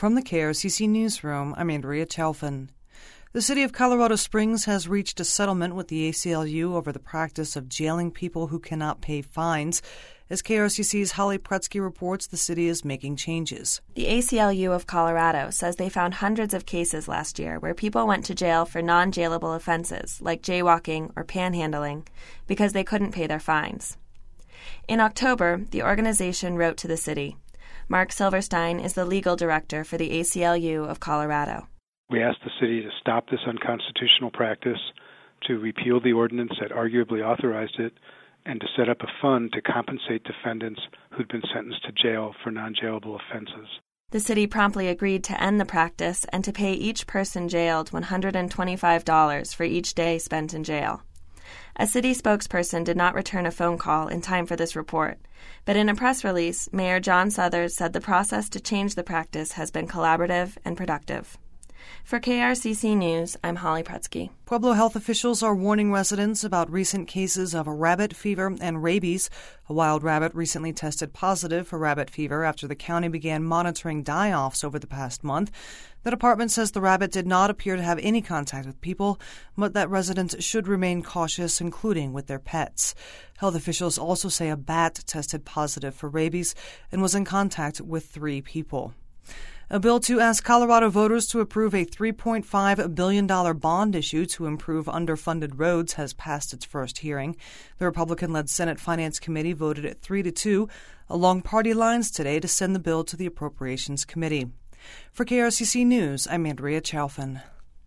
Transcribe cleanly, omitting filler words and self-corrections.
From the KRCC Newsroom, I'm Andrea Chalfin. The city of Colorado Springs has reached a settlement with the ACLU over the practice of jailing people who cannot pay fines. As KRCC's Holly Pretsky reports, the city is making changes. The ACLU of Colorado says they found hundreds of cases last year where people went to jail for non-jailable offenses, like jaywalking or panhandling, because they couldn't pay their fines. In October, the organization wrote to the city. Mark Silverstein is the legal director for the ACLU of Colorado. We asked the city to stop this unconstitutional practice, to repeal the ordinance that arguably authorized it, and to set up a fund to compensate defendants who'd been sentenced to jail for non-jailable offenses. The city promptly agreed to end the practice and to pay each person jailed $125 for each day spent in jail. A city spokesperson did not return a phone call in time for this report, but in a press release, Mayor John Suthers said the process to change the practice has been collaborative and productive. For KRCC News, I'm Holly Pretsky. Pueblo health officials are warning residents about recent cases of rabbit fever and rabies. A wild rabbit recently tested positive for rabbit fever after the county began monitoring die-offs over the past month. The department says the rabbit did not appear to have any contact with people, but that residents should remain cautious, including with their pets. Health officials also say a bat tested positive for rabies and was in contact with 3 people. A bill to ask Colorado voters to approve a $3.5 billion bond issue to improve underfunded roads has passed its first hearing. The Republican-led Senate Finance Committee voted at 3-2 along party lines today to send the bill to the Appropriations Committee. For KRCC News, I'm Andrea Chalfin.